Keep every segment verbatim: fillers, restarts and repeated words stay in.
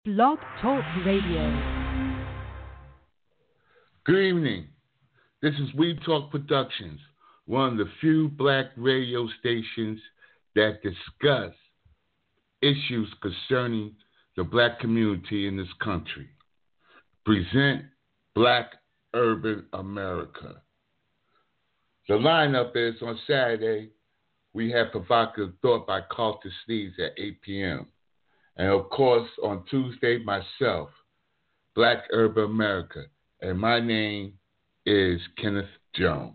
Blog Talk Radio. Good evening. This is We Talk Productions, one of the few black radio stations that discuss issues concerning the black community in this country. Present Black Urban America. The lineup is on Saturday, we have Provocative Thought by Carlton Steves at eight p.m. And of course, on Tuesday, myself, Black Urban America. And my name is Kenneth Jones.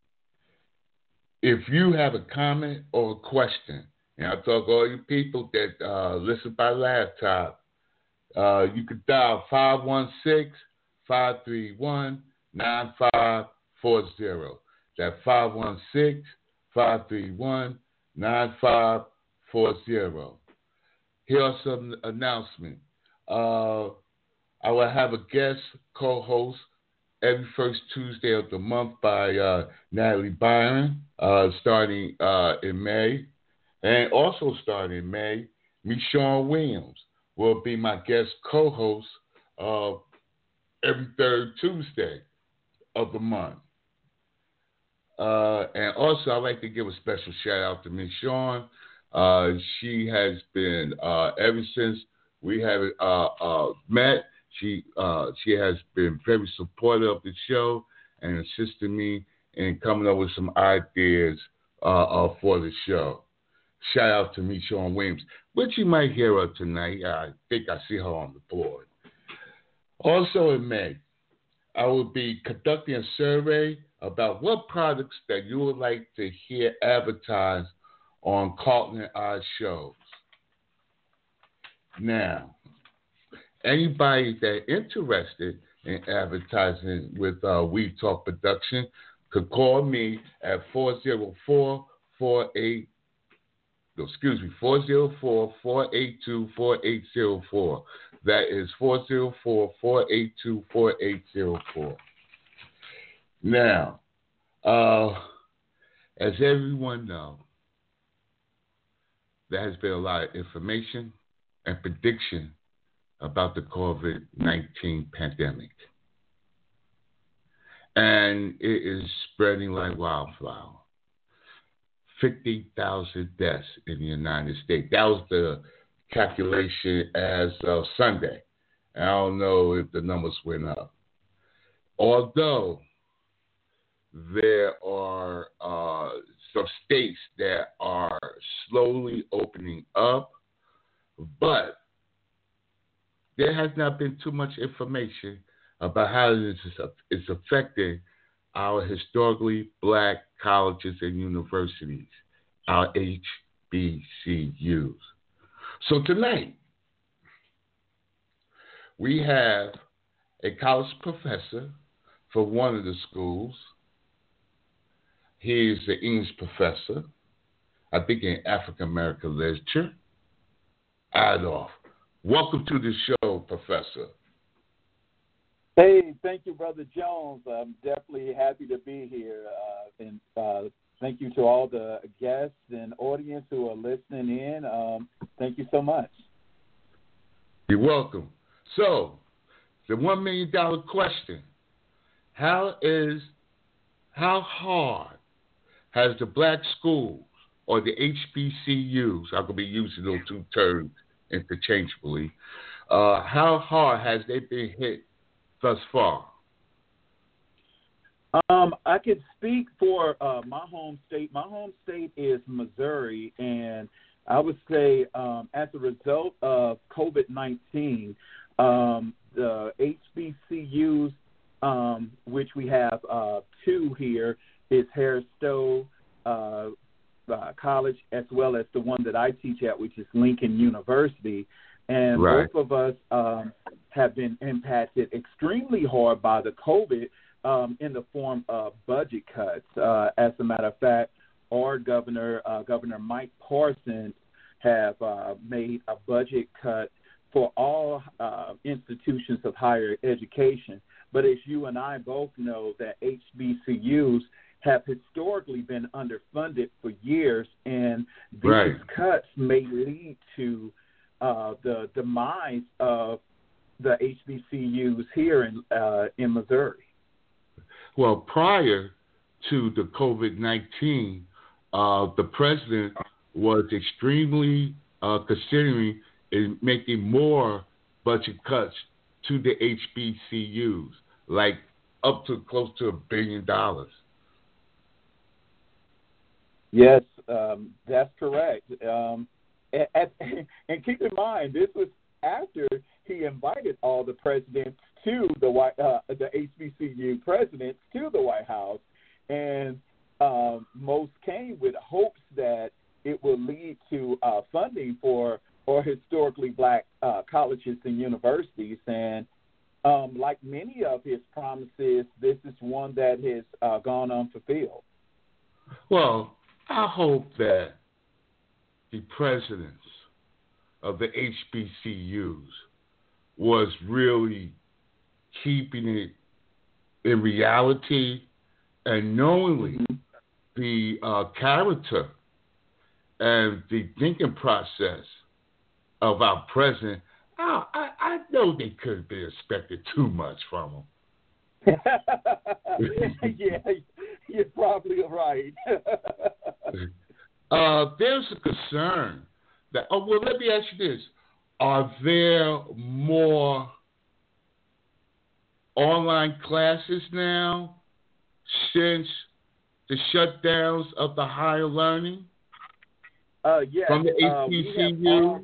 If you have a comment or a question, and I talk to all you people that uh, listen by laptop, uh, you can dial five one six, five three one, nine five four zero. That's five one six, five three one, nine five four zero. Here are some announcements. Uh, I will have a guest co-host every first Tuesday of the month by uh, Natalie Byron, uh, starting uh, in May. And also starting in May, Michonne Williams will be my guest co-host uh, every third Tuesday of the month. Uh, and also, I'd like to give a special shout out to Michonne. Uh, she has been, uh, ever since we have uh, uh, met, she uh, she has been very supportive of the show and assisted me in coming up with some ideas uh, uh, for the show. Shout out to Michonne Williams, which you might hear her tonight. I think I see her on the board. Also in May, I will be conducting a survey about what products that you would like to hear advertised on Carlton and I shows. Now, anybody that interested in advertising with uh, We Talk Production could call me at four oh four, four eight, no, excuse me, four oh four, four eight two, four eight oh four. That is four oh four, four eight two, four eight oh four. Now, uh, as everyone knows, there has been a lot of information and prediction about the COVID nineteen pandemic. And it is spreading like wildfire. fifty thousand deaths in the United States. That was the calculation as of Sunday. I don't know if the numbers went up. Although there are uh, some states that are slowly opening up, but there has not been too much information about how this is affecting our historically black colleges and universities, our H B C Us. So tonight, we have a college professor for one of the schools. He is the English professor, I think in African American literature. Adolph, welcome to the show, Professor. Hey, thank you, Brother Jones. I'm definitely happy to be here. Uh, and uh, thank you to all the guests and audience who are listening in. Um, thank you so much. You're welcome. So, the one million dollar question: How is how hard has the black schools or the H B C Us? I could be using those two terms interchangeably. Uh, how hard has they been hit thus far? Um, I could speak for uh, my home state. My home state is Missouri, and I would say um, as a result of COVID nineteen, um, the H B C Us, um, which we have uh, two here, is Harris Stowe uh, uh, College, as well as the one that I teach at, which is Lincoln University. And right. both of us um, have been impacted extremely hard by the COVID um, in the form of budget cuts. Uh, as a matter of fact, our governor, uh, Governor Mike Parsons, have uh, made a budget cut for all uh, institutions of higher education. But as you and I both know, that H B C Us have historically been underfunded for years, and these right. cuts may lead to uh, the demise of the H B C Us here in uh, in Missouri? Well, prior to the COVID nineteen, uh, the president was extremely uh, considering in making more budget cuts to the H B C Us, like up to close to a billion dollars. Yes, um, that's correct. Um, and, and, and keep in mind, this was after he invited all the presidents to the White, uh, the H B C U presidents to the White House, and um, most came with hopes that it will lead to uh, funding for or historically black uh, colleges and universities. And um, like many of his promises, this is one that has uh, gone unfulfilled. Well, I hope that the presidents of the H B C Us was really keeping it in reality and knowingly mm-hmm. the uh, character and the thinking process of our president. I, I, I know they couldn't be expected too much from him. Yeah, you're probably right. uh, there's a concern that, oh, well, let me ask you this. Are there more online classes now since the shutdowns of the higher learning? Uh, yes. From the uh, H B C U?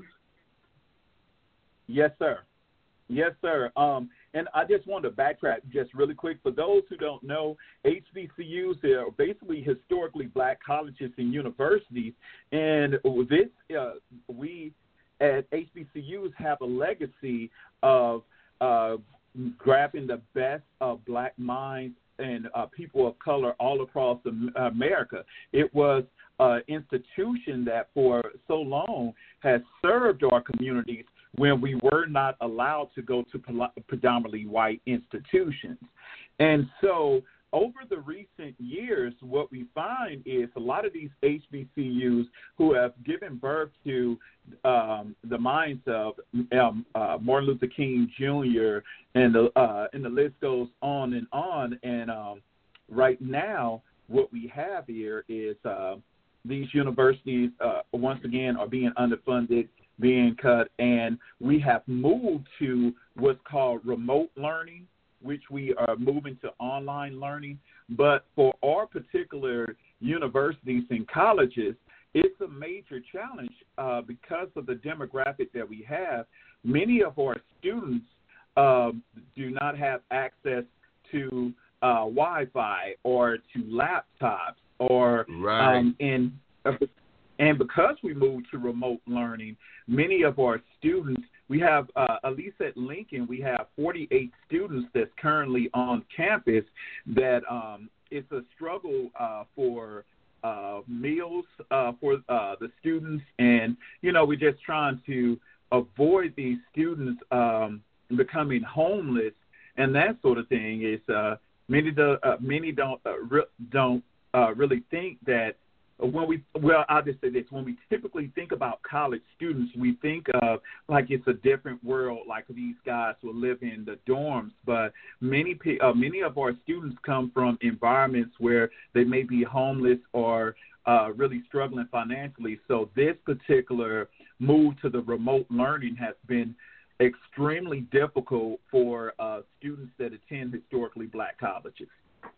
Yes, sir. Yes, sir. Um, and I just wanted to backtrack just really quick. For those who don't know, H B C Us are basically historically black colleges and universities. And this, uh, we at H B C Us have a legacy of uh, grabbing the best of black minds and uh, people of color all across America. It was an institution that for so long has served our communities when we were not allowed to go to predominantly white institutions. And so over the recent years, what we find is a lot of these H B C Us who have given birth to um, the minds of um, uh, Martin Luther King Junior and the uh, and the list goes on and on. And um, right now, what we have here is uh, these universities uh, once again are being underfunded, being cut, and we have moved to what's called remote learning, which we are moving to online learning. But for our particular universities and colleges, it's a major challenge uh, because of the demographic that we have. Many of our students uh, do not have access to uh, Wi-Fi or to laptops or right. um, in uh, and because we moved to remote learning, many of our students, we have, uh, at least at Lincoln, we have forty-eight students that's currently on campus that um, it's a struggle uh, for uh, meals uh, for uh, the students. And, you know, we're just trying to avoid these students um, becoming homeless and that sort of thing. Is uh, many, do, uh, many don't, uh, re- don't uh, really think that When we, well, I'll just say this. When we typically think about college students, we think of like it's a different world, like these guys will live in the dorms. But many, uh, many of our students come from environments where they may be homeless or uh, really struggling financially. So this particular move to the remote learning has been extremely difficult for uh, students that attend historically black colleges.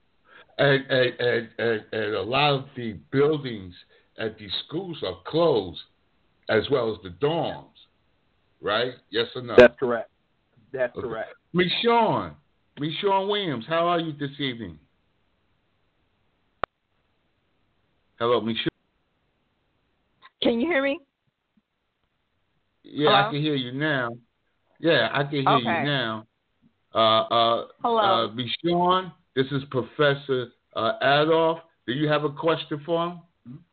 And, and, and, and, and a lot of the buildings at these schools are closed, as well as the dorms, right? Yes or no? That's correct. That's okay. correct. Miss Sean, Miss Sean Williams, how are you this evening? Hello, Miss Sean. Can you hear me? Yeah, Hello? I can hear you now. Yeah, I can hear okay. you now. Uh, uh, Hello. Uh, Miss Sean. This is Professor uh, Adolph. Do you have a question for him?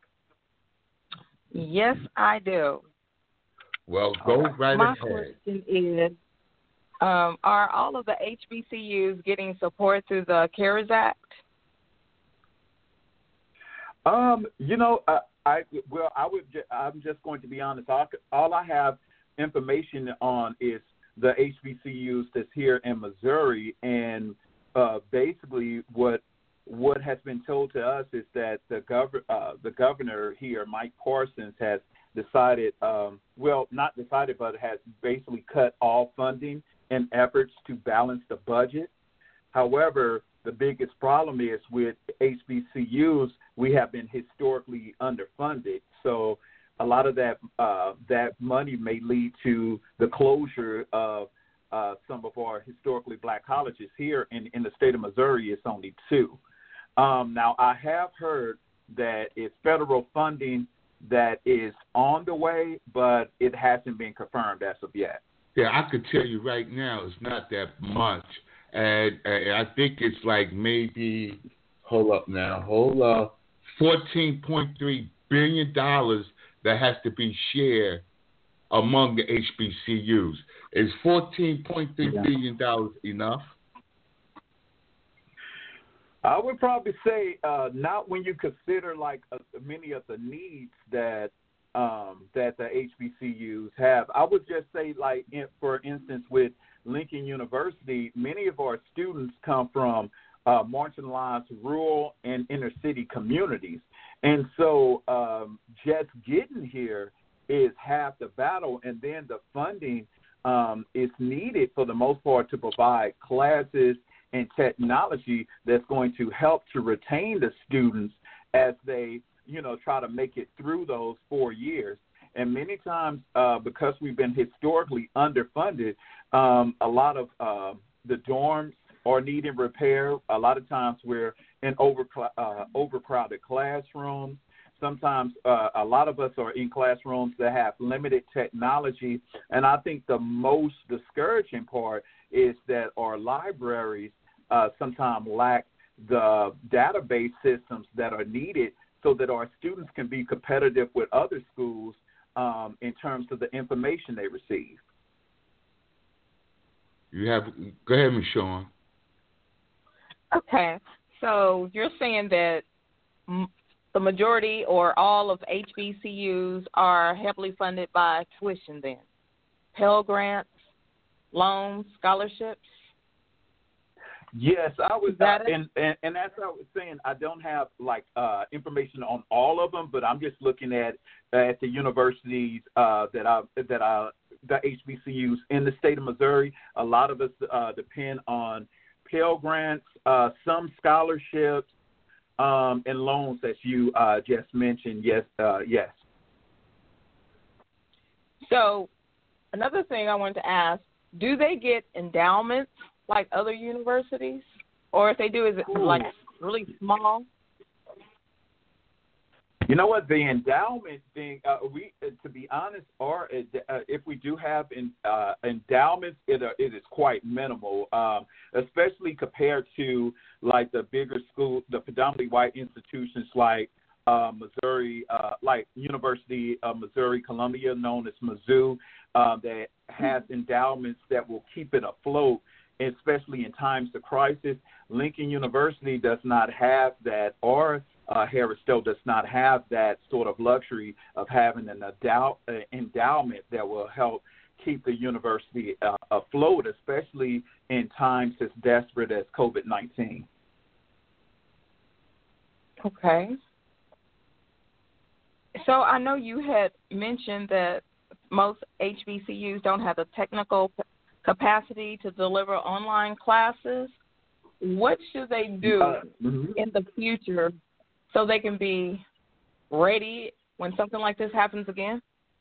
Yes, I do. Well, go uh, right my ahead. My question is, um, are all of the H B C Us getting support through the CARES Act? Um, you know, uh, I well, I would. Ju- I'm just going to be honest. All, all I have information on is the H B C Us that's here in Missouri, and uh, basically what what has been told to us is that the gov- uh, the governor here, Mike Parsons, has decided, um, well, not decided, but has basically cut all funding in efforts to balance the budget. However, the biggest problem is with H B C Us, we have been historically underfunded. So a lot of that uh, that money may lead to the closure of uh, some of our historically black colleges. Here in, in the state of Missouri, it's only two. Um, now, I have heard that it's federal funding that is on the way, but it hasn't been confirmed as of yet. Yeah, I could tell you right now it's not that much. And, and I think it's like maybe, hold up now, hold up, fourteen point three billion dollars that has to be shared among the H B C Us. Is fourteen point three billion dollars enough? I would probably say uh, not when you consider like uh, many of the needs that um, that the H B C Us have. I would just say, like, in, for instance, with Lincoln University, many of our students come from uh, marginalized rural and inner city communities. And so um, just getting here is half the battle, and then the funding um, is needed for the most part to provide classes and technology that's going to help to retain the students as they, you know, try to make it through those four years. And many times, uh, because we've been historically underfunded, um, a lot of uh, the dorms are needing repair. A lot of times we're in over, uh, overcrowded classrooms. Sometimes uh, a lot of us are in classrooms that have limited technology. And I think the most discouraging part is that our libraries uh, sometimes lack the database systems that are needed so that our students can be competitive with other schools um, in terms of the information they receive. You have go ahead, Miz Sean. Okay, so you're saying that m- the majority or all of H B C Us are heavily funded by tuition then? Pell Grants, loans, scholarships? Yes, I was, uh, and, and and as I was saying, I don't have like uh, information on all of them, but I'm just looking at at the universities uh, that I that I the H B C Us in the state of Missouri. A lot of us uh, depend on Pell Grants, uh, some scholarships, um, and loans that you uh, just mentioned. Yes, uh, yes. So another thing I wanted to ask, do they get endowments like other universities? Or if they do, is it Ooh. like really small? You know what, the endowment thing, uh, we, uh, to be honest, or uh, if we do have in, uh, endowments, it, uh, it is quite minimal, um, especially compared to like the bigger schools, the predominantly white institutions like uh, Missouri, uh, like University of Missouri Columbia, known as Mizzou, uh, that has endowments that will keep it afloat, especially in times of crisis. Lincoln University does not have that, or uh, Harris Stowe does not have that sort of luxury of having an endow- uh, endowment that will help keep the university uh, afloat, especially in times as desperate as COVID nineteen. Okay. So I know you had mentioned that most H B C Us don't have the technical capacity to deliver online classes. What should they do uh, mm-hmm. in the future so they can be ready when something like this happens again?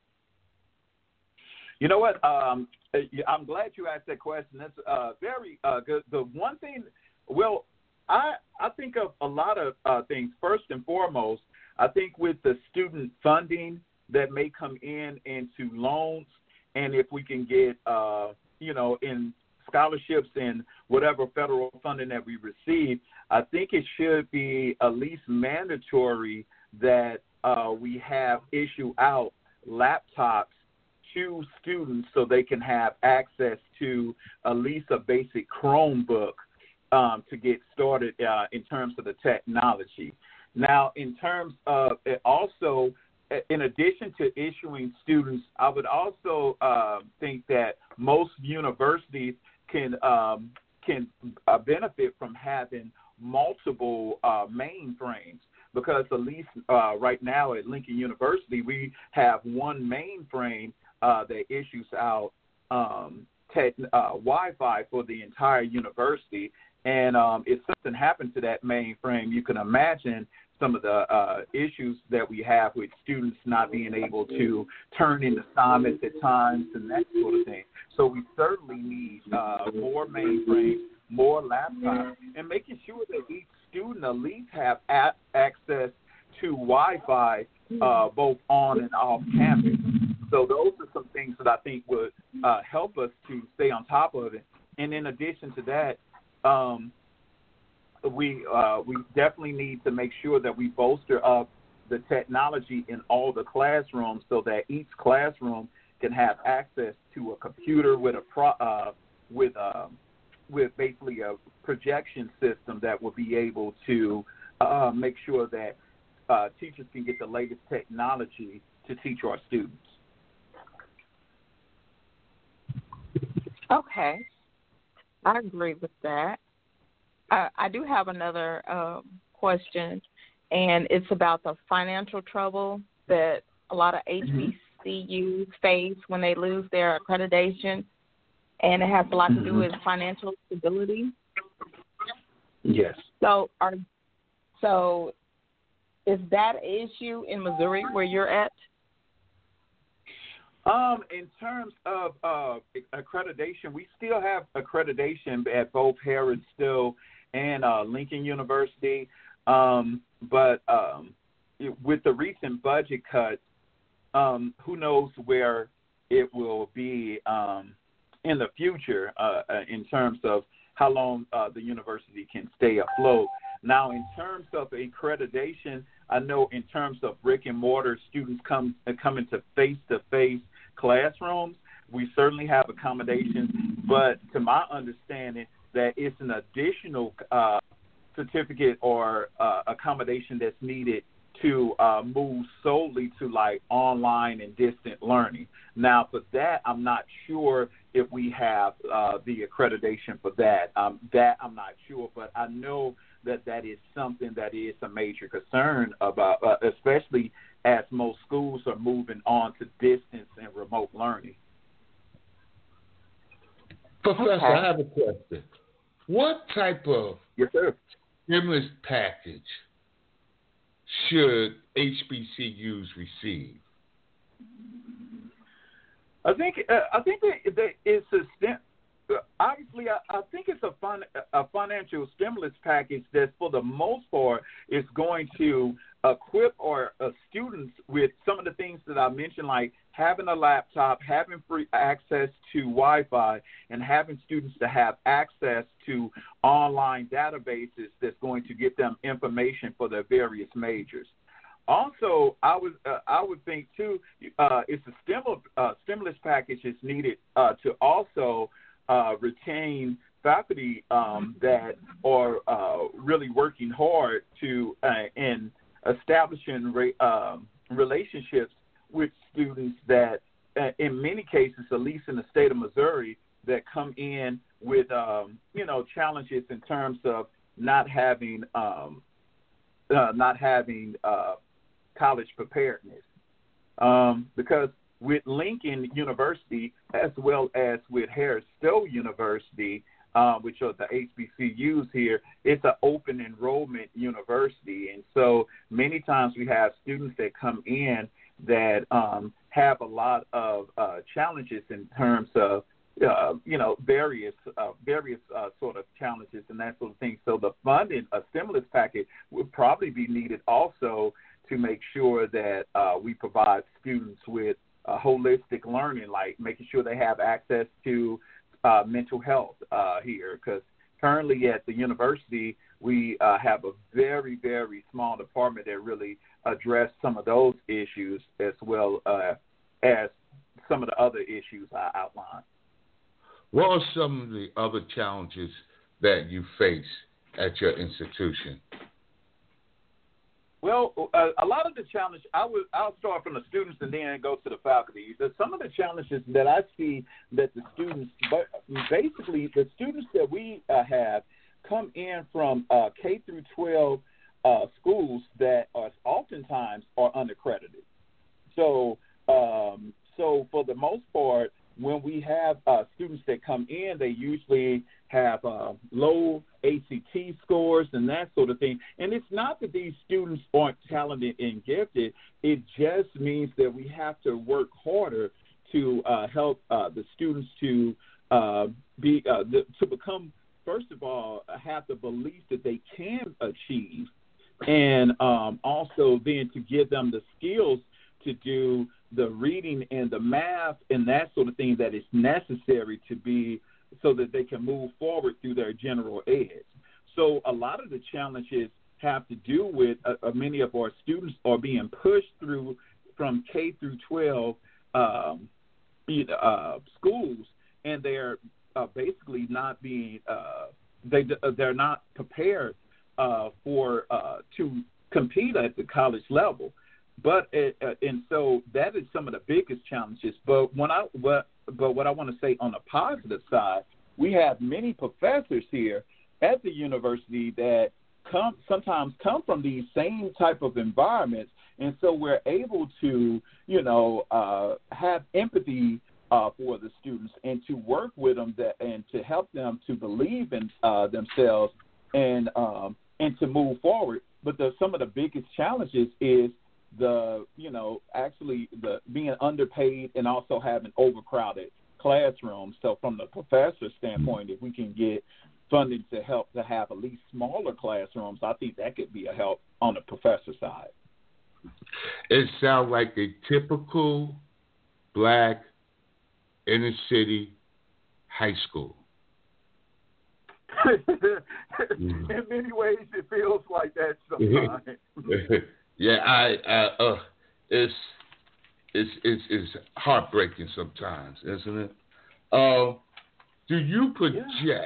You know what? Um, I'm glad you asked that question. That's uh, very uh, good. The one thing, well, I I think of a lot of uh, things. First and foremost, I think with the student funding that may come in into loans, and if we can get, uh, you know, in scholarships and whatever federal funding that we receive, I think it should be at least mandatory that uh, we have issue out laptops to students so they can have access to at least a basic Chromebook um, to get started uh, in terms of the technology. Now, in terms of it also in addition to issuing students, I would also uh, think that most universities can um, can uh, benefit from having multiple uh, mainframes, because at least uh, right now at Lincoln University, we have one mainframe uh, that issues out um, tech, uh, Wi-Fi for the entire university. And um, if something happened to that mainframe, you can imagine some of the uh, issues that we have with students not being able to turn in assignments at times and that sort of thing. So we certainly need uh, more mainframes, more laptops, and making sure that each student at least have a- access to Wi-Fi uh, both on and off campus. So those are some things that I think would uh, help us to stay on top of it. And in addition to that, um, we uh, we definitely need to make sure that we bolster up the technology in all the classrooms so that each classroom can have access to a computer with a pro, uh, with uh, with basically a projection system that will be able to uh, make sure that uh, teachers can get the latest technology to teach our students. Okay, I agree with that. Uh, I do have another um, question, and it's about the financial trouble that a lot of H B C Us face when they lose their accreditation, and it has a lot to do with financial stability. Yes. So, are so is that an issue in Missouri where you're at? Um, in terms of uh, accreditation, we still have accreditation at both Harris Still and uh, Lincoln University, um, but um, it, with the recent budget cuts, um, who knows where it will be um, in the future uh, in terms of how long uh, the university can stay afloat. Now, in terms of accreditation, I know in terms of brick and mortar, students come come into face-to-face classrooms, we certainly have accommodations, but to my understanding, that it's an additional uh, certificate or uh, accommodation that's needed to uh, move solely to like online and distant learning. Now, for that, I'm not sure if we have uh, the accreditation for that. Um, that I'm not sure, but I know that that is something that is a major concern about, uh, especially as most schools are moving on to distance and remote learning. Professor, Okay. I have a question. What type of Yes, sir. stimulus package should H B C Us receive? I think uh, I think that, that it's a stim- obviously I, I think it's a fun a financial stimulus package that for the most part is going to equip our uh, students with some of the things that I mentioned, like having a laptop, having free access to Wi-Fi, and having students to have access to online databases that's going to get them information for their various majors. Also, I would uh, I would think too, uh, it's a stimulus uh, stimulus package is needed uh, to also uh, retain faculty um, that are uh, really working hard to uh, in establishing re- um, relationships with students that, uh, in many cases, at least in the state of Missouri, that come in with um, you know challenges in terms of not having um, uh, not having uh, college preparedness, um, because with Lincoln University as well as with Harris Stowe University, uh, which are the H B C Us here, it's an open enrollment university, and so many times we have students that come in that um, have a lot of uh, challenges in terms of uh, you know various uh, various uh, sort of challenges and that sort of thing. So the funding, a stimulus package, would probably be needed also to make sure that uh, we provide students with uh, holistic learning, like making sure they have access to uh, mental health uh, here, because currently at the university we uh, have a very, very small department that really address some of those issues as well uh, as some of the other issues I outlined. What are some of the other challenges that you face at your institution? Well, uh, a lot of the challenge, I would, I'll start from the students and then go to the faculty. There's some of the challenges that I see that the students, but basically the students that we uh, have come in from uh, K through twelve uh, schools that are oftentimes are unaccredited. So, um, so for the most part, when we have uh, students that come in, they usually have uh, low A C T scores and that sort of thing. And it's not that these students aren't talented and gifted. It just means that we have to work harder to uh, help uh, the students to uh, be uh, the, to become, first of all, have the belief that they can achieve, and um, also then to give them the skills to do the reading and the math and that sort of thing that is necessary to be so that they can move forward through their general ed. So a lot of the challenges have to do with uh, uh, many of our students are being pushed through from K through twelve um, uh, schools, and they're uh, basically not being uh, they they're not prepared uh, for uh, to compete at the college level. But uh, and so that is some of the biggest challenges. But when I what but what I want to say on the positive side, we have many professors here at the university that come sometimes come from these same type of environments, and so we're able to you know uh, have empathy uh, for the students and to work with them that and to help them to believe in uh, themselves and um, and to move forward. But the, some of the biggest challenges is the, you know, actually the being underpaid and also having overcrowded classrooms. So from the professor standpoint, if we can get funding to help to have at least smaller classrooms, I think that could be a help on the professor side. It sounds like a typical black inner city high school. In many ways, it feels like that sometimes. Yeah, I, I uh, it's, it's, it's, it's heartbreaking sometimes, isn't it? Uh, do you project yeah.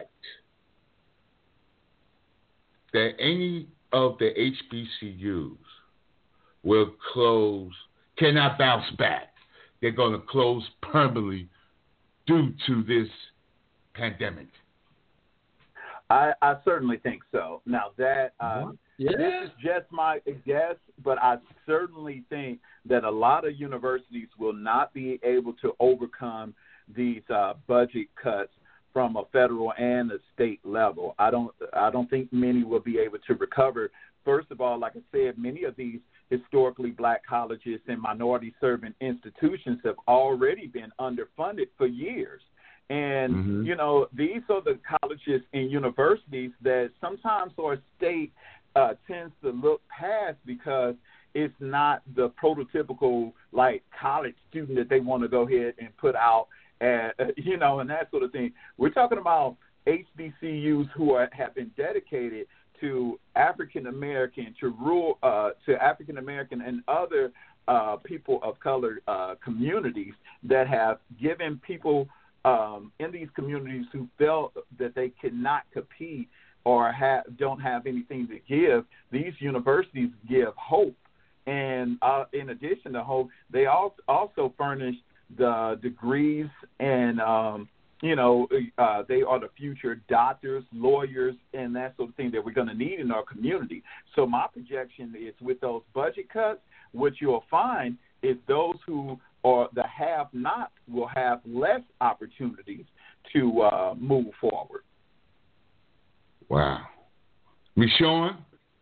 that any of the H B C Us will close, cannot bounce back? They're going to close permanently due to this pandemic? I, I certainly think so. Now that uh, yeah. this is just my guess, but I certainly think that a lot of universities will not be able to overcome these uh, budget cuts from a federal and a state level. I don't I don't think many will be able to recover. First of all, like I said, many of these historically black colleges and minority-serving institutions have already been underfunded for years. And, mm-hmm. you know, these are the colleges and universities that sometimes our state uh, tends to look past because it's not the prototypical, like, college student that they want to go ahead and put out, and, uh, you know, and that sort of thing. We're talking about H B C Us who are, have been dedicated to African-American, to rural, uh, to African-American and other uh, people of color uh, communities that have given people Um, in these communities who felt that they cannot compete or have, don't have anything to give, these universities give hope. And uh, in addition to hope, they also furnish the degrees and, um, you know, uh, they are the future doctors, lawyers, and that sort of thing that we're going to need in our community. So my projection is with those budget cuts, what you'll find is those who or the have-not will have less opportunities to uh, move forward. Wow. Michonne?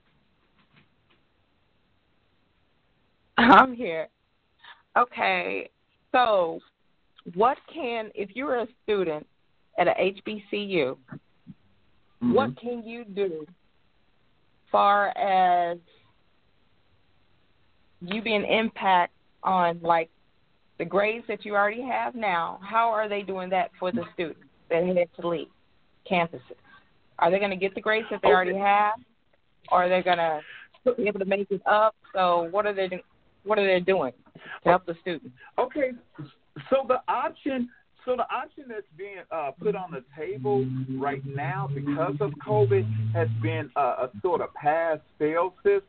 I'm here. Okay, so what can, if you're a student at a H B C U, mm-hmm. what can you do as far as you being impact on, like, the grades that you already have now? How are they doing that for the students that head to leave campuses? Are they going to get the grades that they okay. already have, or are they going to be able to make it up? So what are they what are they doing to help the students? Okay, so the option so the option that's being uh, put on the table right now because of COVID has been a, a sort of pass-fail system.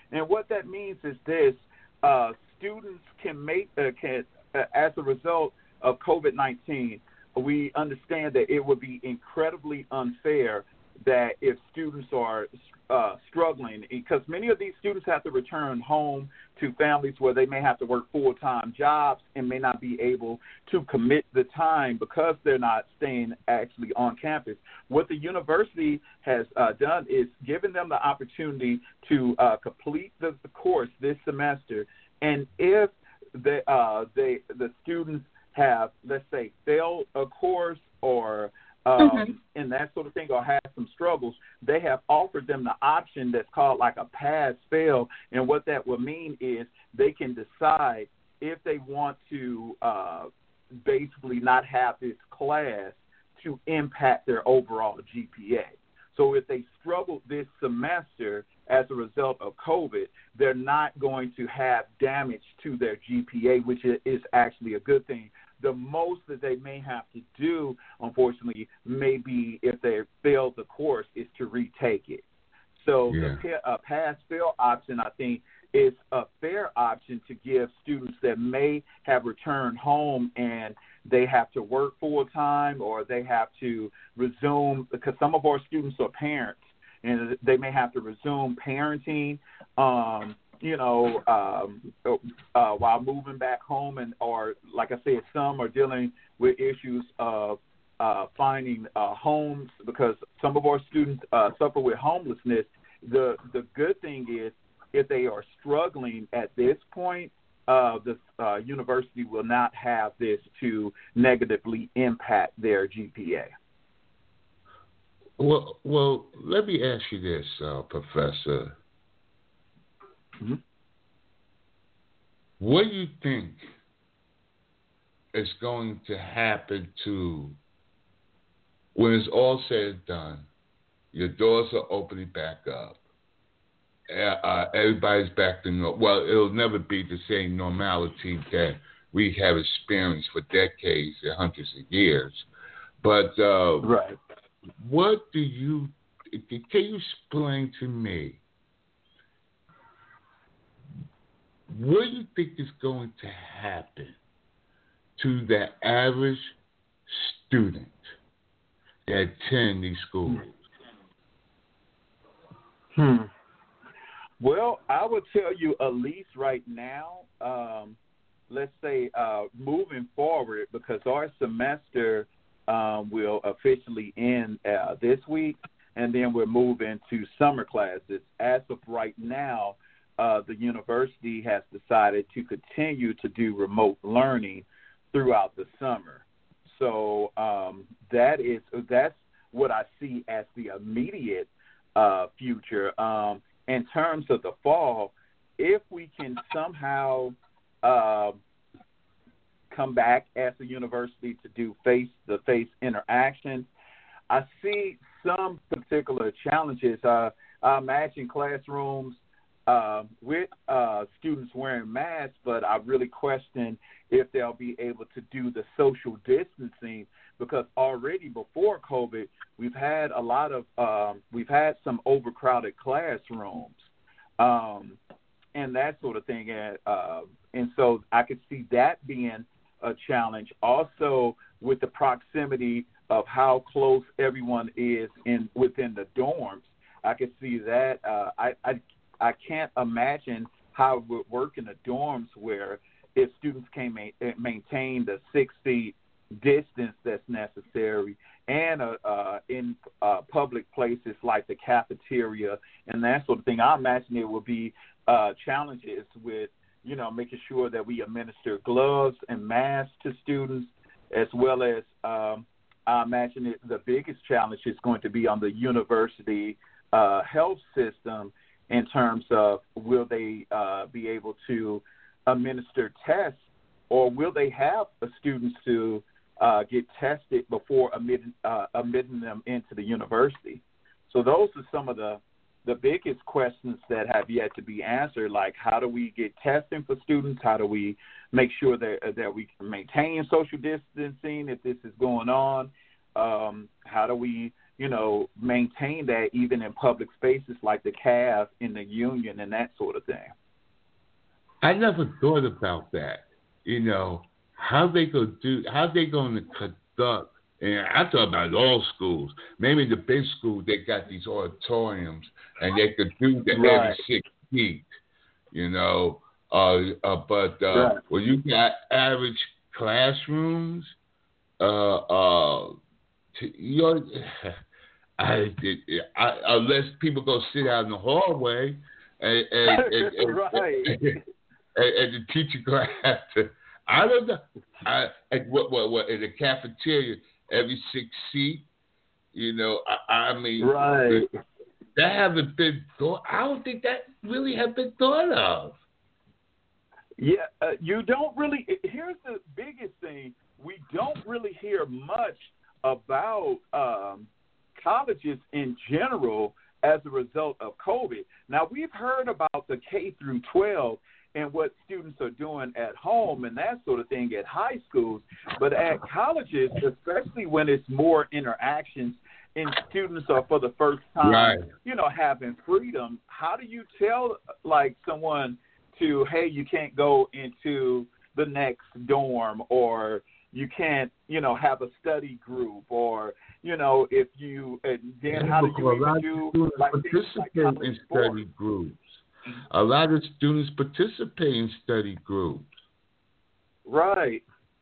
And what that means is this: uh, students can make uh, can uh, as a result of COVID nineteen, we understand that it would be incredibly unfair that if students are uh, struggling, because many of these students have to return home to families where they may have to work full-time jobs and may not be able to commit the time because they're not staying actually on campus. What the university has uh, done is given them the opportunity to uh, complete the, the course this semester, and if the, uh, they, the students have, let's say, failed a course or um, mm-hmm. and that sort of thing, or have some struggles, they have offered them the option that's called like a pass-fail. And what that will mean is they can decide if they want to uh, basically not have this class to impact their overall G P A. So if they struggled this semester as a result of COVID, they're not going to have damage to their G P A, which is actually a good thing. The most that they may have to do, unfortunately, may be if they fail the course, is to retake it. So yeah. the uh, pass-fail option, I think, is a fair option to give students that may have returned home and they have to work full-time, or they have to resume, because some of our students are parents, and they may have to resume parenting, um, you know, um, uh, while moving back home, and or like I said, some are dealing with issues of uh, finding uh, homes, because some of our students uh, suffer with homelessness. The the good thing is, if they are struggling at this point, uh, the uh, university will not have this to negatively impact their G P A. Well, well, let me ask you this, uh, Professor. Mm-hmm. What do you think is going to happen to, when it's all said and done, your doors are opening back up, uh, everybody's back to normal? Well, it'll never be the same normality that we have experienced for decades and hundreds of years. But uh, right. what do you, can you explain to me, what do you think is going to happen to the average student that attend these schools? Hmm. Well, I would tell you, at least right now, um, let's say uh, moving forward, because our semester um, will officially end uh, this week, and then we're moving to summer classes. As of right now, Uh, the university has decided to continue to do remote learning throughout the summer. So um, that is that's what I see as the immediate uh, future. Um, in terms of the fall, if we can somehow uh, come back as a university to do face-to-face interactions, I see some particular challenges. Uh, I imagine classrooms Uh, with uh, students wearing masks, but I really question if they'll be able to do the social distancing, because already before COVID, we've had a lot of, um, we've had some overcrowded classrooms um, and that sort of thing. And, uh, and so I could see that being a challenge. Also, with the proximity of how close everyone is in within the dorms, I could see that. Uh, I, I I can't imagine how it would work in the dorms where if students can ma- maintain the six feet distance that's necessary, and uh, uh, in uh, public places like the cafeteria and that sort of thing. I imagine there will be uh, challenges with, you know, making sure that we administer gloves and masks to students, as well as um, I imagine it, the biggest challenge is going to be on the university uh, health system, in terms of will they uh, be able to administer tests, or will they have the students to uh, get tested before admitting, uh, admitting them into the university? So those are some of the, the biggest questions that have yet to be answered, like how do we get testing for students? How do we make sure that, that we can maintain social distancing if this is going on? um, how do we, you know, maintain that even in public spaces like the C A V in the Union and that sort of thing? I never thought about that. You know, how they go do, how they going to conduct. And I thought about all schools. Maybe the big schools, they got these auditoriums, and they could do that right. every six feet. You know, uh, uh, but uh, right. when you got average classrooms, uh, uh, you know, I, I, unless people go sit out in the hallway, and and, and, and, right. and, and, and the teacher going to have to, I don't know, I, and what, what, what, in the cafeteria, every six seat, you know, I, I mean, right. that haven't been thought. I don't think that really have been thought of. Yeah, uh, you don't really. Here's the biggest thing: we don't really hear much about um, colleges in general as a result of COVID. Now, we've heard about the K through twelve and what students are doing at home and that sort of thing at high schools, but at colleges, especially when it's more interactions and students are for the first time, right. you know, having freedom, how do you tell, like, someone to, hey, you can't go into the next dorm, or you can't, you know, have a study group, or, you know, if you, and then how do you even do, like, participate like in sports? study groups. A lot of students participate in study groups. Right.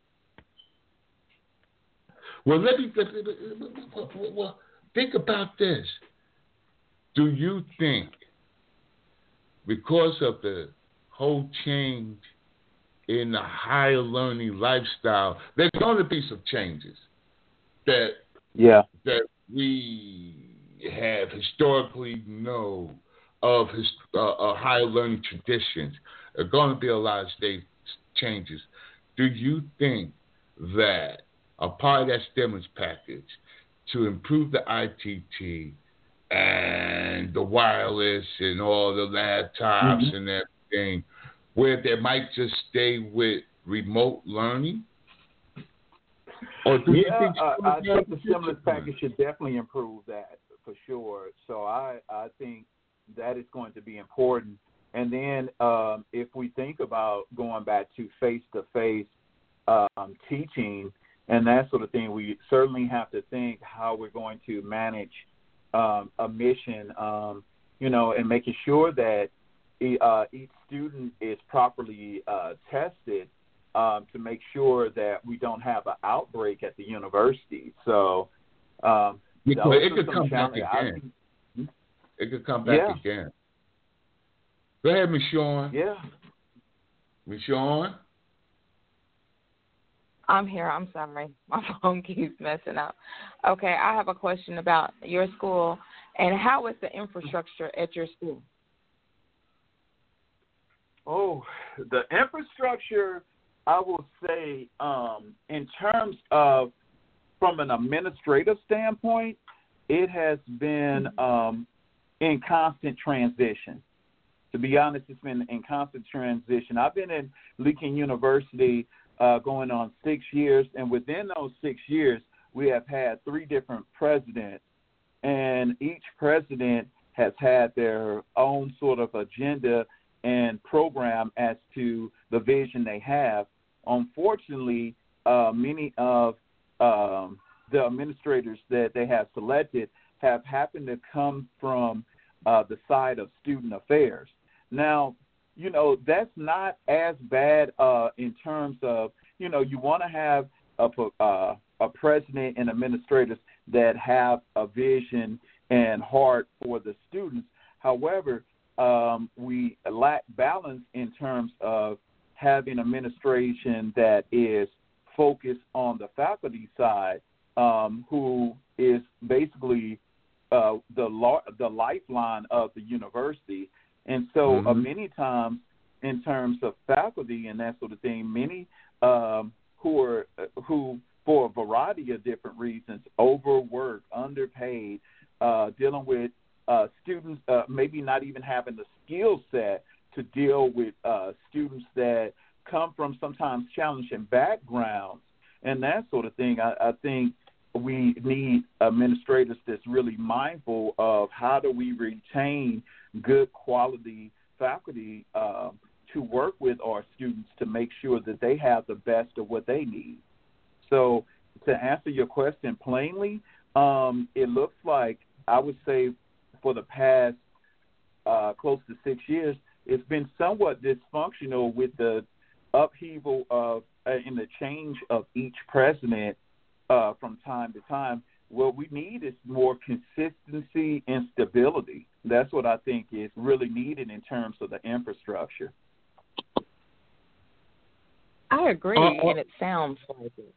Well, let me, let me well, think about this. Do you think, because of the whole change in the higher learning lifestyle, there's going to be some changes that yeah that we have historically known of his uh, uh, higher learning traditions? There are going to be a lot of state changes. Do you think that a part of that stimulus package to improve the I T T and the wireless and all the laptops mm-hmm. and everything, where they might just stay with remote learning? Or do yeah, you think uh, I think the stimulus package should definitely improve that for sure. So I, I think that is going to be important. And then um, if we think about going back to face-to-face um, teaching and that sort of thing, we certainly have to think how we're going to manage um, a mission, um, you know, and making sure that uh, each student is properly uh, tested um, to make sure that we don't have an outbreak at the university. So um, it could, it could come back again. Think, it could come back yeah. again. Go ahead, Miz Sean. Yeah. Miz Sean? I'm here. I'm sorry. My phone keeps messing up. Okay, I have a question about your school, and how is the infrastructure at your school? Oh, the infrastructure, I will say, um, in terms of from an administrative standpoint, it has been um, in constant transition. To be honest, it's been in constant transition. I've been in Lincoln University uh, going on six years, and within those six years, we have had three different presidents, and each president has had their own sort of agenda and program as to the vision they have. Unfortunately, uh, many of um, the administrators that they have selected have happened to come from uh, the side of student affairs. Now, you know, that's not as bad uh, in terms of, you know, you want to have a, uh, a president and administrators that have a vision and heart for the students. However, um, we lack balance in terms of having administration that is focused on the faculty side, um, who is basically uh, the lo- the lifeline of the university. And so mm-hmm. uh, many times in terms of faculty and that sort of thing, many um, who are who for a variety of different reasons, overworked, underpaid, uh, dealing with uh, students uh, maybe not even having the skill set to deal with uh, students that come from sometimes challenging backgrounds and that sort of thing. I, I think we need administrators that's really mindful of how do we retain good quality faculty uh, to work with our students to make sure that they have the best of what they need. So to answer your question plainly, um, it looks like I would say for the past uh, close to six years, it's been somewhat dysfunctional with the upheaval of uh, in the change of each president uh, from time to time. What we need is more consistency and stability. That's what I think is really needed in terms of the infrastructure. I agree, uh, and it sounds like it.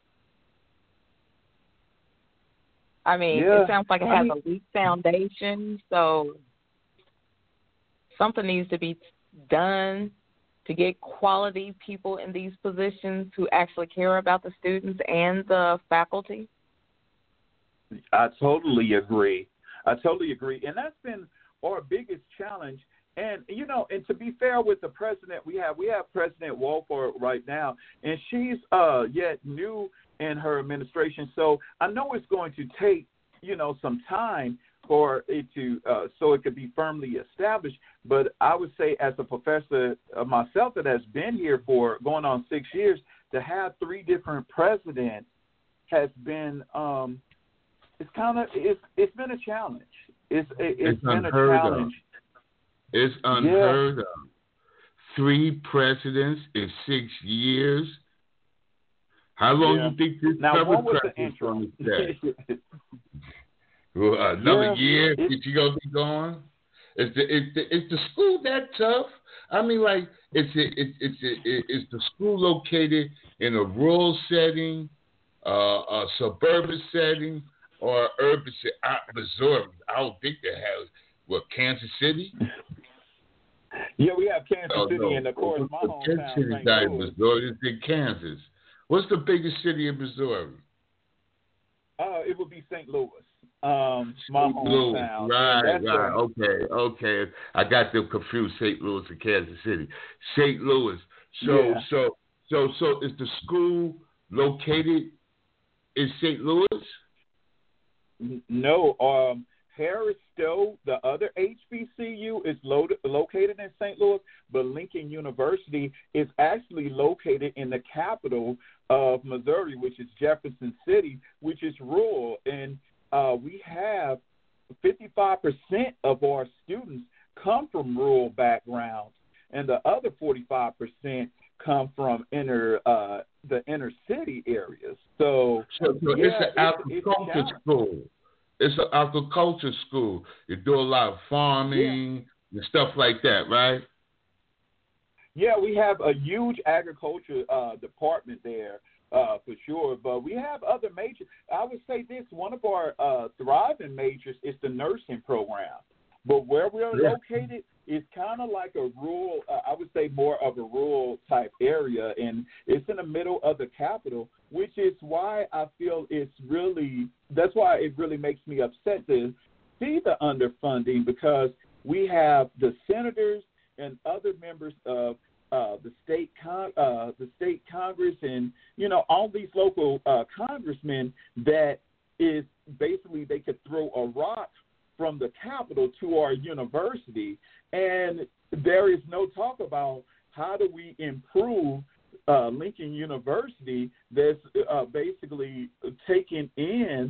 I mean, yeah, it sounds like it has I mean, a weak foundation, so something needs to be done to get quality people in these positions who actually care about the students and the faculty. I totally agree. I totally agree. And that's been our biggest challenge. And, you know, and to be fair with the president we have, we have President Wofford right now, and she's uh, yet new in her administration. So I know it's going to take, you know, some time for it to, uh, so it could be firmly established. But I would say as a professor uh, myself that has been here for going on six years, to have three different presidents has been, um, it's kind of, it's, it's been a challenge. It's, it, it's, it's been a unheard challenge. Of. It's unheard yeah. of. Three presidents in six years. How long yeah. do you think this now, cover what was track the is intro? going to stay? Well, another yeah, year it, that you gonna be gone? Is the is the is the school that tough? I mean, like, it's it, it, it's it, is the school located in a rural setting, uh, a suburban setting, or urban setting? Uh, Missouri, I don't think they have. What, Kansas City? Yeah, we have Kansas oh, City, no. and of course, my Kansas hometown, City, Saint Louis. Missouri is in Kansas. What's the biggest city in Missouri? Uh, it would be Saint Louis. Um, my Saint Louis, hometown. right, right. A, okay, okay. I got them confused. Saint Louis and Kansas City. Saint Louis. So, yeah. so, so, so, is the school located in Saint Louis? No. Um, Harris Stowe, the other H B C U, is lo- located in Saint Louis, but Lincoln University is actually located in the capital of Missouri, which is Jefferson City, which is rural. And uh, we have fifty-five percent of our students come from rural backgrounds, and the other forty-five percent come from inner uh, the inner city areas. So, so, so yeah, it's an agriculture it's school. It's an agriculture school. You do a lot of farming yeah. and stuff like that, right? Yeah, we have a huge agriculture uh, department there uh, for sure. But we have other majors. I would say this, one of our uh, thriving majors is the nursing program. But where we're yeah. located is kind of like a rural, uh, I would say more of a rural type area. And it's in the middle of the capital, which is why I feel it's really, that's why it really makes me upset to see the underfunding, because we have the senators and other members of uh, the state con- uh, the state Congress and, you know, all these local uh, congressmen that is basically they could throw a rock from the Capitol to our university. And there is no talk about how do we improve uh, Lincoln University that's uh, basically taking in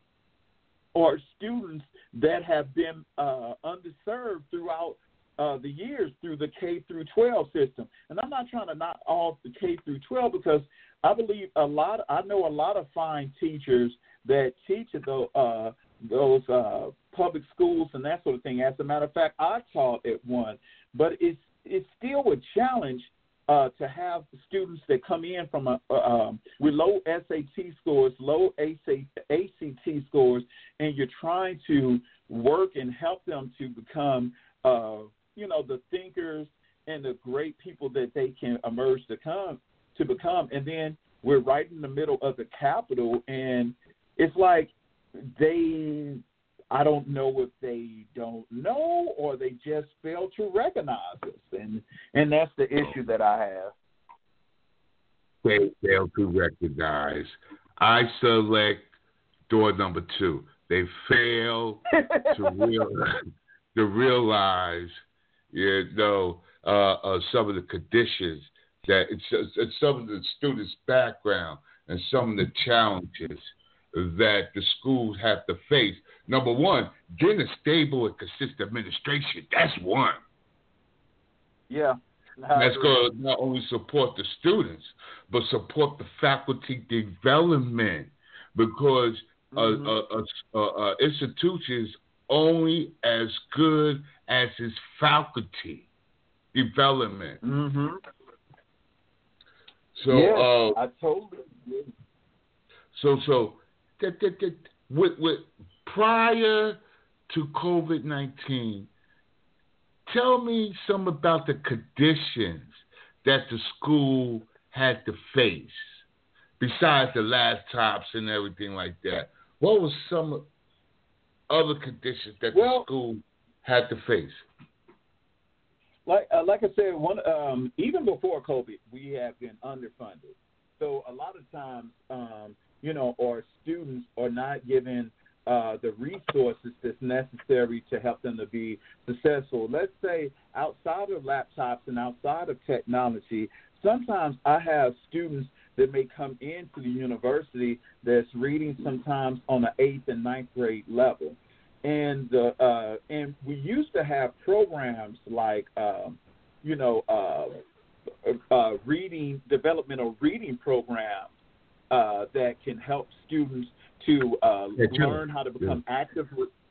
our students that have been uh, underserved throughout uh, the years through the K through twelve system. And I'm not trying to knock off the K through twelve, because I believe a lot, I know a lot of fine teachers that teach at the, uh, those uh, public schools and that sort of thing. As a matter of fact, I taught at one, but it's it's still a challenge uh, to have students that come in from a uh, um, with low S A T scores, low A C T scores, and you're trying to work and help them to become, uh, you know, the thinkers and the great people that they can emerge to come to become. And then we're right in the middle of the Capitol, and it's like they, I don't know if they don't know or they just fail to recognize us, and and that's the issue that I have. They fail to recognize. I select door number two. They fail to real, to realize, you know, uh, uh, some of the conditions that it's, it's some of the students' background and some of the challenges that the schools have to face. Number one, getting a stable and consistent administration. That's one. Yeah. That's going to not only support the students, but support the faculty development, because mm-hmm. a, a, a, a institution is only as good as its faculty development. Mm-hmm. So, yeah, uh, I totally agree. So, so that, that, that, with, with prior to COVID nineteen, tell me some about the conditions that the school had to face, besides the laptops and everything like that. What were some other conditions that well, the school had to face? Like uh, like I said, one um, even before COVID, we have been underfunded. So a lot of times, um, you know, our students are not given uh, the resources that's necessary to help them to be successful. Let's say outside of laptops and outside of technology, sometimes I have students that may come into the university that's reading sometimes on the eighth and ninth grade level. And uh, uh, and we used to have programs like, uh, you know, uh, uh, reading, developmental reading programs uh, that can help students to uh, learn how to become yeah. active.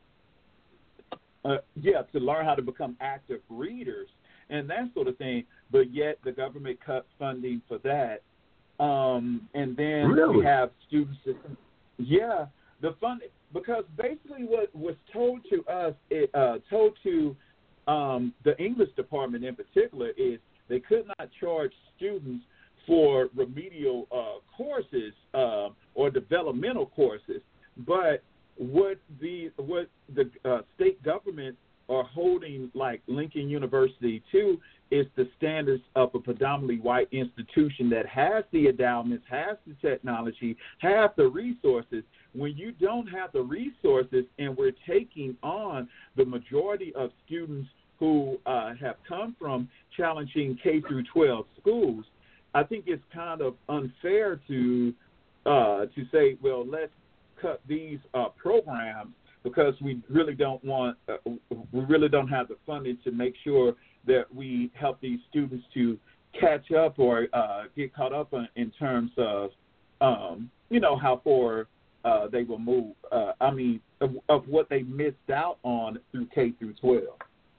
Uh, yeah, to learn how to become active readers and that sort of thing. But yet the government cut funding for that. Um, and then really? we have students that, yeah, the funding. Because basically what was told to us, it, uh, told to um, the English department in particular, is they could not charge students for remedial uh, courses uh, or developmental courses. But what the what the uh, state government are holding, like Lincoln University to, is the standards of a predominantly white institution that has the endowments, has the technology, has the resources. When you don't have the resources and we're taking on the majority of students who uh, have come from challenging K through twelve schools, I think it's kind of unfair to uh, to say, well, let's cut these uh, programs because we really don't want, uh, we really don't have the funding to make sure that we help these students to catch up or uh, get caught up in, in terms of, um, you know, how far uh, they will move. Uh, I mean, of, of what they missed out on through K through twelve.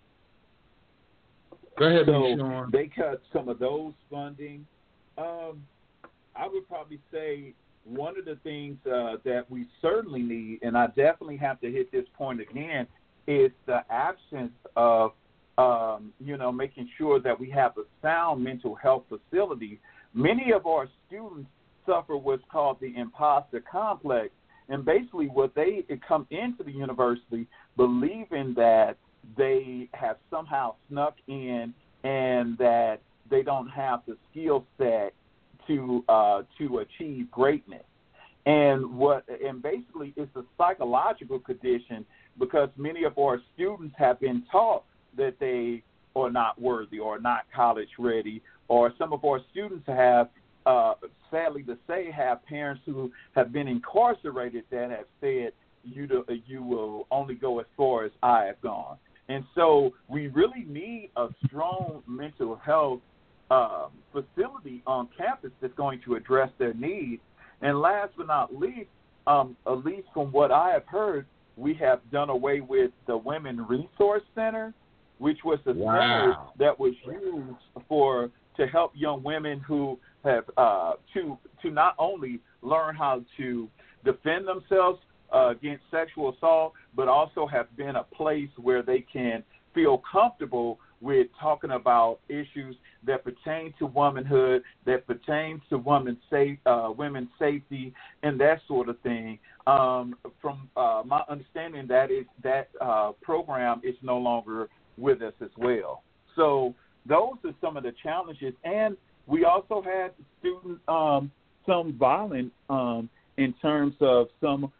Go ahead, so Sean. They cut some of those funding. Um, I would probably say one of the things uh, that we certainly need, and I definitely have to hit this point again, is the absence of, um, you know, making sure that we have a sound mental health facility. Many of our students suffer what's called the imposter complex, and basically what they come into the university believing that they have somehow snuck in and that they don't have the skill set to uh, to achieve greatness. And what and basically it's a psychological condition because many of our students have been taught that they are not worthy or not college ready, or some of our students have, uh, sadly to say, have parents who have been incarcerated that have said you do, you will only go as far as I have gone. And so we really need a strong mental health uh, facility on campus that's going to address their needs. And last but not least, um, at least from what I have heard, we have done away with the Women Resource Center, which was a wow. center that was used for to help young women who have uh, to to not only learn how to defend themselves uh, against sexual assault, but also have been a place where they can feel comfortable with talking about issues that pertain to womanhood, that pertain to women's safe, uh, women's safety, and that sort of thing. Um, from uh, my understanding, that is that uh, program is no longer with us as well. So those are some of the challenges, and we also had student um, some violence um, in terms of some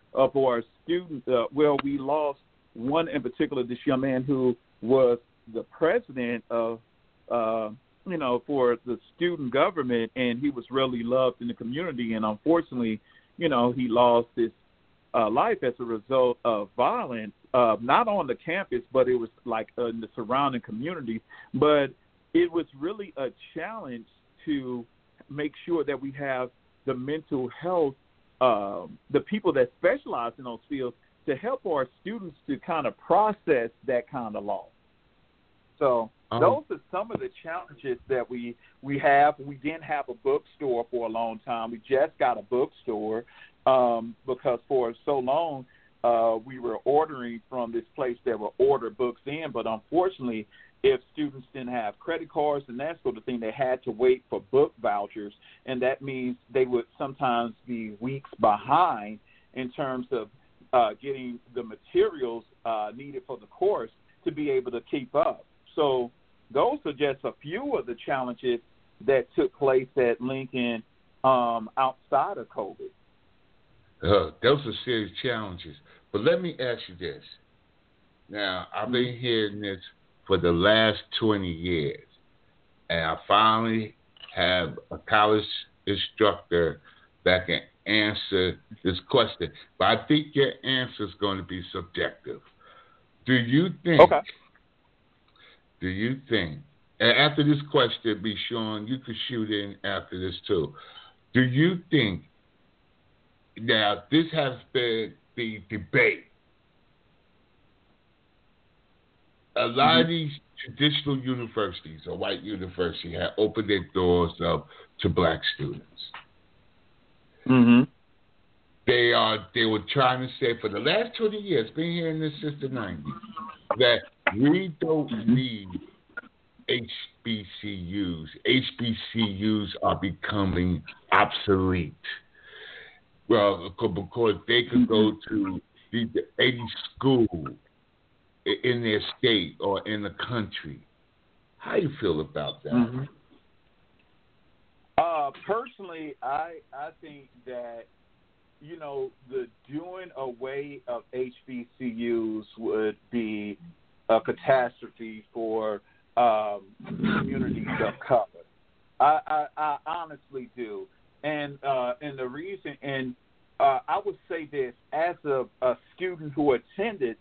uh, for our students. Uh, well, we lost one in particular, this young man who was the president of, uh, you know, for the student government, and he was really loved in the community. And unfortunately, you know, he lost his uh, life as a result of violence, uh, not on the campus, but it was like uh, in the surrounding communities. But it was really a challenge to make sure that we have the mental health, um, the people that specialize in those fields to help our students to kind of process that kind of loss. So um, those are some of the challenges that we, we have. We didn't have a bookstore for a long time. We just got a bookstore um, because for so long uh, we were ordering from this place that would order books in, but unfortunately, if students didn't have credit cards and that sort of thing, they had to wait for book vouchers, and that means they would sometimes be weeks behind in terms of uh, getting the materials uh, needed for the course to be able to keep up. So those are just a few of the challenges that took place at Lincoln um, outside of COVID. Uh, those are serious challenges. But let me ask you this. Now, I've been hearing this for the last twenty years, and I finally have a college instructor that can answer this question. But I think your answer is going to be subjective. Do you think, okay. do you think, and after this question, be Sean, you could shoot in after this too. Do you think, now this has been the debate, a lot mm-hmm. of these traditional universities or white universities have opened their doors up to black students. Mm-hmm. They are. They were trying to say for the last twenty years, been hearing this since the nineties, that we don't need H B C Us. H B C Us are becoming obsolete. Well, because they could go to the eighty school in their state or in the country. How do you feel about that? Mm-hmm. Uh, personally, I I think that, you know, the doing away of H B C Us would be a catastrophe for um, communities of color. I, I, I honestly do. And uh, and the reason, and uh, I would say this, as a, a student who attended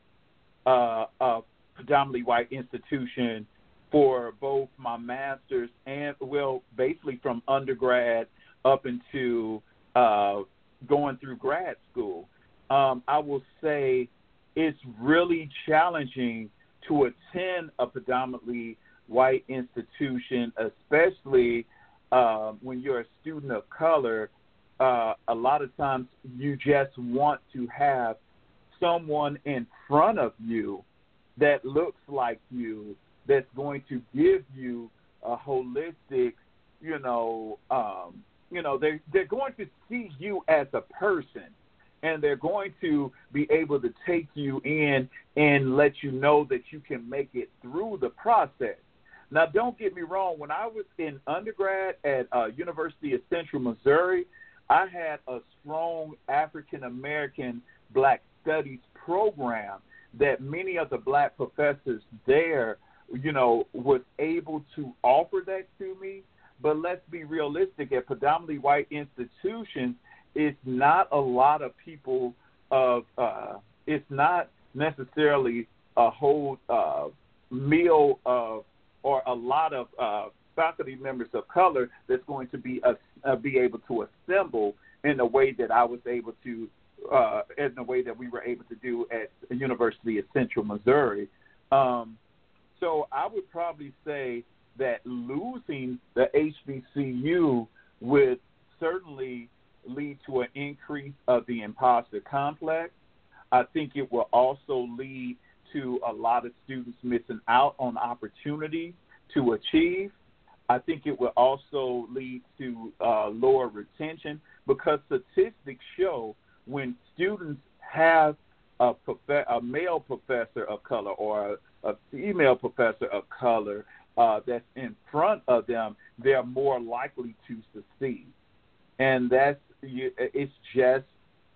uh, a predominantly white institution for both my master's and, well, basically from undergrad up into uh, going through grad school, um, I will say it's really challenging to attend a predominantly white institution, especially uh, when you're a student of color. Uh, a lot of times you just want to have someone in front of you that looks like you, that's going to give you a holistic, you know, um, you know, they they're going to see you as a person, and they're going to be able to take you in and let you know that you can make it through the process. Now, don't get me wrong. When I was in undergrad at uh, University of Central Missouri, I had a strong African-American Black Studies program that many of the black professors there, you know, was able to offer that to me. But let's be realistic, at predominantly white institutions, it's not a lot of people of, uh, it's not necessarily a whole uh, meal of, or a lot of uh, faculty members of color that's going to be, uh, uh, be able to assemble in the way that I was able to, uh, in the way that we were able to do at the University of Central Missouri. Um, so I would probably say that losing the H B C U would certainly lead to an increase of the imposter complex. I think it will also lead to a lot of students missing out on opportunities to achieve. I think it will also lead to uh, lower retention, because statistics show when students have a, prof- a male professor of color or a, a female professor of color uh, that's in front of them, they're more likely to succeed. And that's, it's just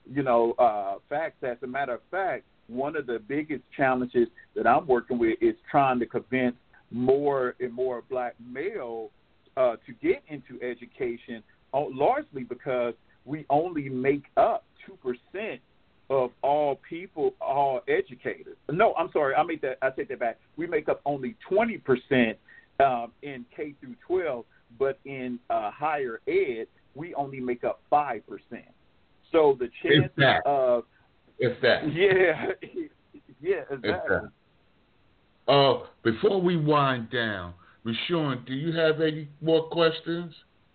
you know, uh, facts. As a matter of fact, one of the biggest challenges that I'm working with is trying to convince more and more black males uh, to get into education, uh, largely because we only make up two percent of all people, all educators. No, I'm sorry, I made that. I take that back. We make up only twenty percent um, in K through twelve, but in uh, higher ed, we only make up five percent. So the chances that. of if that, yeah, yeah, exactly. If that. Uh, before we wind down, Rashawn, do you have any more questions?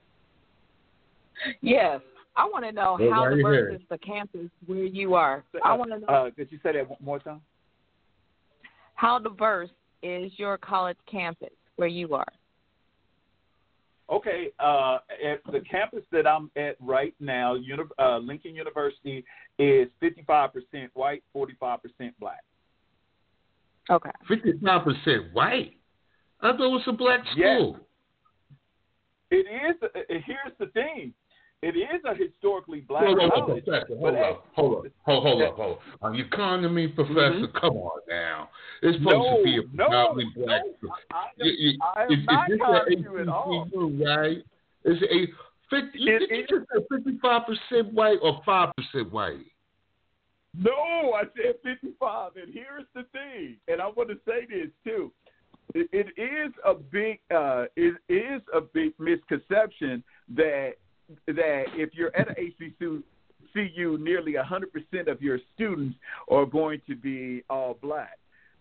Yes. I want to know well, how right diverse here. is the campus where you are. Uh, I want to know. Uh, could you say that one more time? How diverse is your college campus where you are? Okay, uh, at the campus that I'm at right now, uni- uh, Lincoln University is fifty-five percent white, forty-five percent black. Okay. fifty-five percent white? I thought it was a black school. Yes. It is. Uh, here's the thing. It is a historically black Hold on, college. Professor. Hold but up, hold up, hold, hold up, hold up. Are you calling to me, Professor? Mm-hmm. Come on now. It's supposed no, to be a no, predominantly no, black I, school. I, You, you, I am is, not is calling this you at all. H B C U, right? Is it a fifty? You, It did you is- just say fifty-five percent white or five percent white? No, I said fifty-five, and here's the thing, and I want to say this too. It, it is a big, uh, it is a big misconception that that if you're at an H B C U, nearly one hundred percent of your students are going to be all black.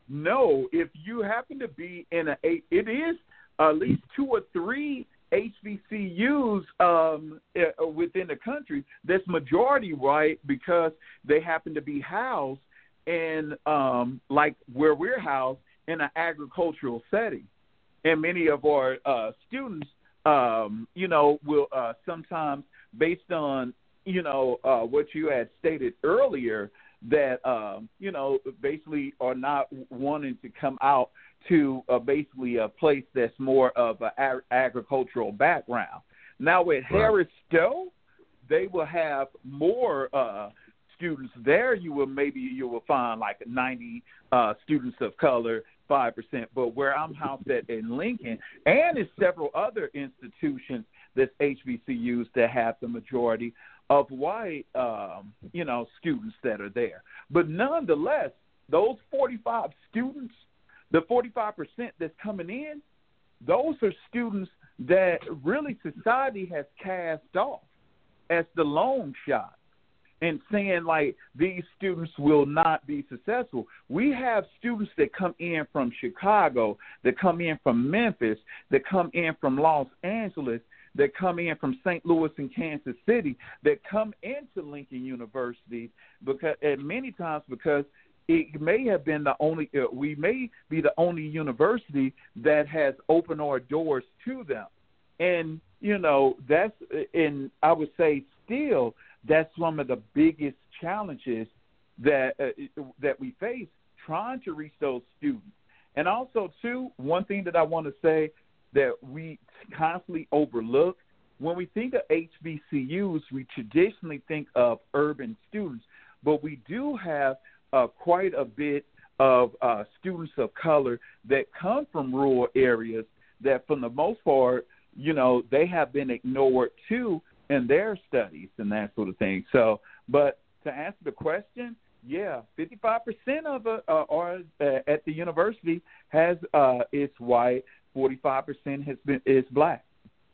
No, if you happen to be in a, it is at least two or three H B C Us um, uh, within the country that's majority white because they happen to be housed in, um, like where we're housed, in an agricultural setting. And many of our uh, students, um, you know, will uh, sometimes, based on, you know, uh, what you had stated earlier, that, um, you know, basically are not wanting to come out to uh, basically a place that's more of an ag- agricultural background. Now at right. Harris Stowe, they will have more uh, students there. You will maybe you will find like ninety uh, students of color, five percent. But where I'm housed at in Lincoln, and in several other institutions that's H B C Us that have the majority of white, um, you know, students that are there. But nonetheless, those forty-five students, the forty-five percent that's coming in, those are students that really society has cast off as the long shot and saying, like, these students will not be successful. We have students that come in from Chicago, that come in from Memphis, that come in from Los Angeles, that come in from Saint Louis and Kansas City, that come into Lincoln University because, and many times because it may have been the only, uh, we may be the only university that has opened our doors to them. And, you know, that's, and I would say still, that's one of the biggest challenges that uh, that we face trying to reach those students. And also, too, one thing that I want to say that we constantly overlook, when we think of H B C Us, we traditionally think of urban students, but we do have uh, quite a bit of uh, students of color that come from rural areas that, for the most part, you know, they have been ignored, too, in their studies and that sort of thing. So, but to answer the question, yeah, fifty-five percent of it uh, are uh, at the university has uh, is white, forty-five percent has been is black.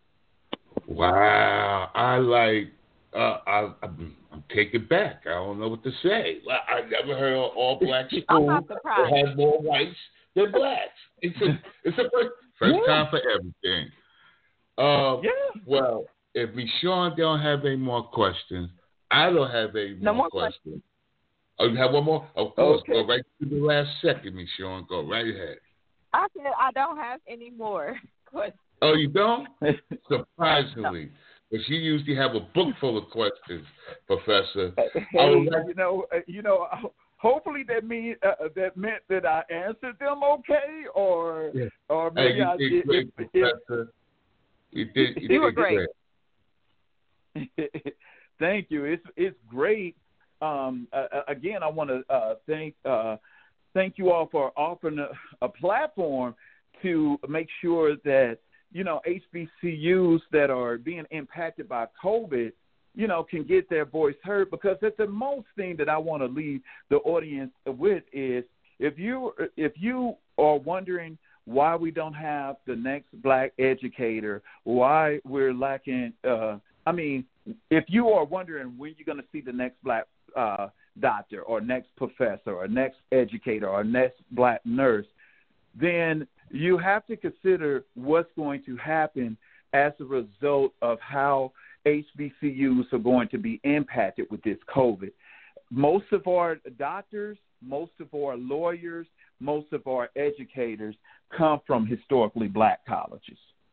Wow, I like. Uh, I, I'm, I'm taken back. I don't know what to say. I never heard of all black schools that have more whites than blacks. It's a it's a first, first yeah. time for everything. Uh, yeah. Well, if Rashawn don't have any more questions, I don't have any more, no more questions. questions. Oh, you have one more? Of course. Okay. Go right to the last second, Rashawn. Go right ahead. I said I don't have any more questions. Oh, you don't? Surprisingly. But she usually have a book full of questions, Professor. Hey, like, you know, uh, you know. Hopefully that mean uh, that meant that I answered them okay, or yeah. or maybe hey, you I did. did. Great, if, Professor. If, you did. You, you did were great. great. Thank you. It's it's great um, uh, again, I want to uh, thank uh, thank you all for offering a, a platform to make sure that, you know, H B C Us that are being impacted by COVID, you know, can get their voice heard. Because that's the most thing that I want to leave the audience with is if you if you are wondering why we don't have the next black educator, why we're lacking, uh, I mean, if you are wondering when you're going to see the next black uh, doctor or next professor or next educator or next black nurse, then you have to consider what's going to happen as a result of how H B C Us are going to be impacted with this COVID. Most of our doctors, most of our lawyers, most of our educators come from historically black colleges.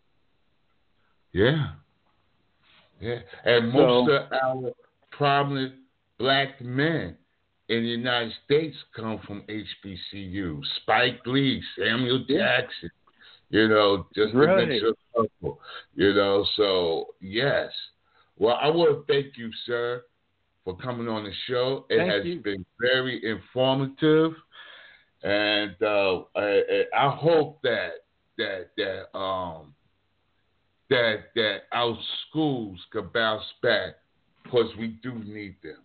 Yeah. Yeah. And most So, of our prominent black men in the United States come from H B C U. Spike Lee, Samuel Jackson, you know, just to right. mention a couple, you know. So, yes. Well, I want to thank you, sir, for coming on the show. It Thank has you. been very informative. And uh, I, I hope that that that um that that our schools can bounce back, because we do need them.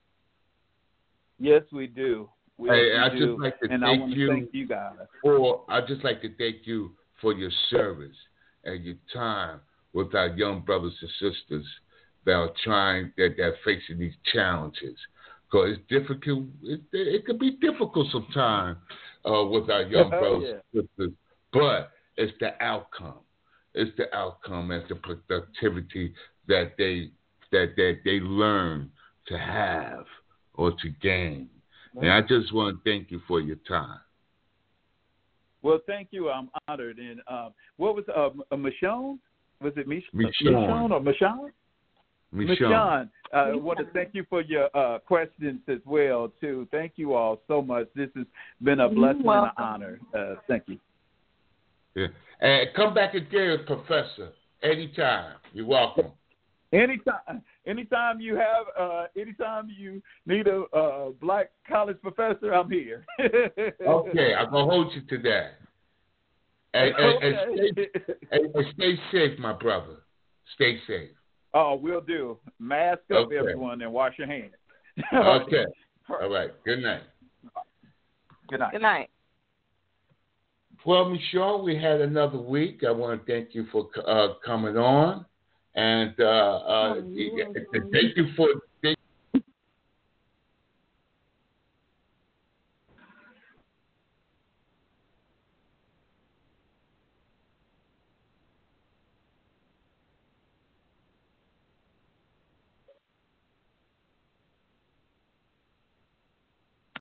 Yes, we do. We, Hey, we I do. just like to and I thank want to you thank you guys. for. I just like to thank you for your service and your time with our young brothers and sisters that are trying that that are facing these challenges. Because it's difficult. It, it can be difficult sometimes uh, with our young brothers yeah. and sisters, but it's the outcome. It's the outcome and the productivity that they that that they learn to have or to gain. And I just want to thank you for your time. Well, thank you. I'm honored. And uh, what was uh, Michonne? Was it Mich- Michonne. Michonne or Michonne? Michonne. Michonne, uh, I want to thank you for your uh, questions as well, too. Thank you all so much. This has been a blessing and an honor. Uh, thank you. Yeah. And come back again, Professor, anytime. You're welcome. Anytime, anytime you have, uh, anytime you need a uh, black college professor, I'm here. Okay, I'm gonna hold you to that. And, and, and, Okay. stay, and, and stay safe, my brother. Stay safe. Oh, we'll do. Mask up, Okay. everyone, and wash your hands. Okay. All right. Good night. Good night. Good night. Well, Michelle, we had another week. I want to thank you for uh, coming on. And uh, uh, thank you for